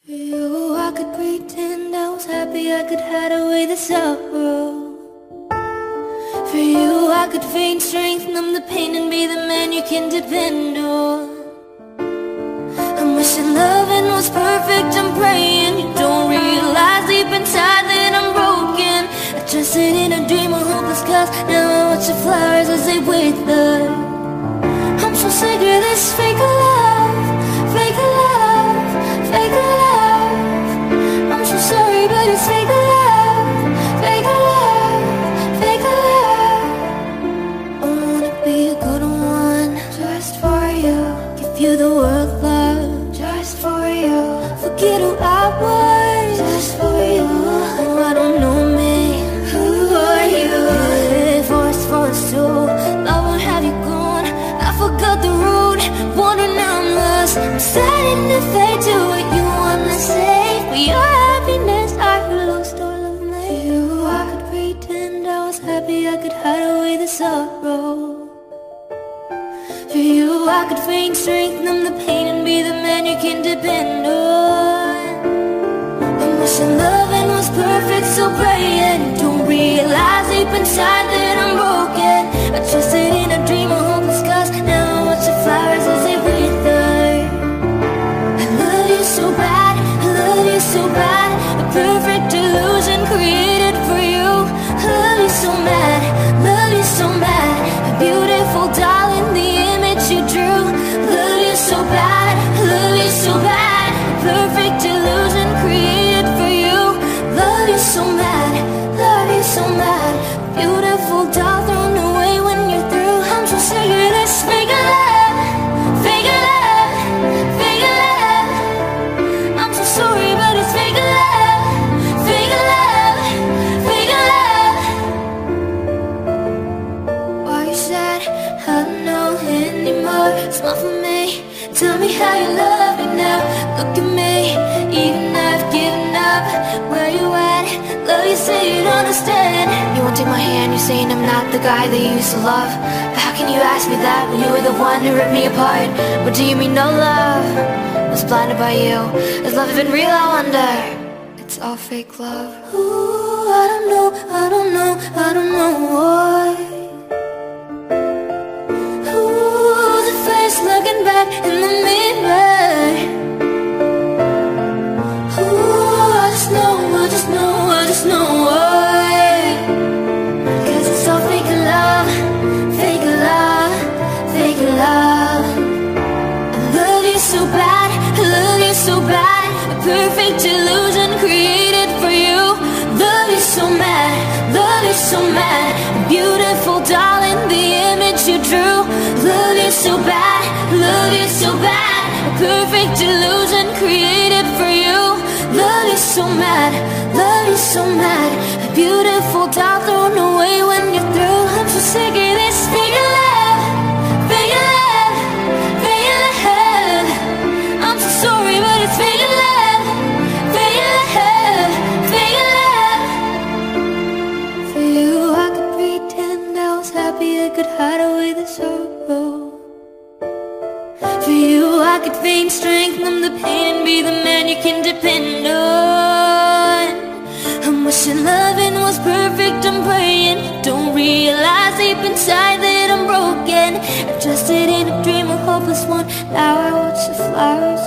For you, I could pretend I was happy, I could hide away the sorrow. For you, I could feign strength, numb the pain, and be the man you can depend on. I'm wishing loving was perfect, I'm praying you don't realize deep inside that I'm broken. I trusted in a dream of hopeless cause, now I watch the flowers as they wither. I'm so sick of this fake love, fake love, fake love. I'm so sorry but it's fake love, fake love, fake love. I wanna be a good one, just for you. Give you the world, love, just for you. Forget who I was, just for you. Oh, I don't know me, who are you? Yeah, for us too. Love won't have you gone. I forgot the road, wondering now I'm lost. I'm starting to fade to what you wanna say. For your happiness, I lost all of me. For you, I could pretend I was happy, I could hide away the sorrow. For you, I could feign strength, numb the pain, and be the man you can depend on. I'm wishing loving was perfect, so praying you don't realize deep inside that I'm broken. I trusted in a dream of hopeless cause, now I watch the flowers as they wither. I love you so bad, I love you so bad. A perfect illusion created for you. I love you so mad, love you so mad. A beautiful darling, the image you drew. Love you so bad, love you so bad. A perfect illusion created for you. Love you so mad, love you so mad. Beautiful doll thrown away when you're through. I'm so sick of this fake love, fake love, fake love. I'm so sorry but it's fake love, fake love, fake love. Why you sad? I don't know anymore. Smile for me, tell me how you love me now. Look at me, even I've given up. Where you at? Love you say you don't understand. You won't take my hand, you're saying I'm not the guy that you used to love. But how can you ask me that when you were the one who ripped me apart? What do you mean no love? I was blinded by you. Is love even real, I wonder? It's all fake love. Ooh, I don't know, I don't know, I don't know why. Ooh, the face looking back in the mirror. Ooh, I just know, I just know, I just know why. Cause it's all fake love, fake love, fake love. I love you so bad, I love you so bad. A perfect illusion created for you. Love you so mad, love you so mad. Beautiful darling, the image you drew. Love you so bad, love you so bad. A perfect illusion created for you. Love you so mad, love you so mad. A beautiful doll thrown away when you're through. I'm so sick of this fake love, fake love, fake love. I'm so sorry but it's fake love, fake love, fake love. For you, I could pretend I was happy, I could hide away the sorrow. For you, I could feign strength, numb the pain, and be the man you can depend on. I'm wishing loving was perfect, I'm praying you don't realize deep inside that I'm broken. I trusted in a dream, a hopeless one, now I watch the flowers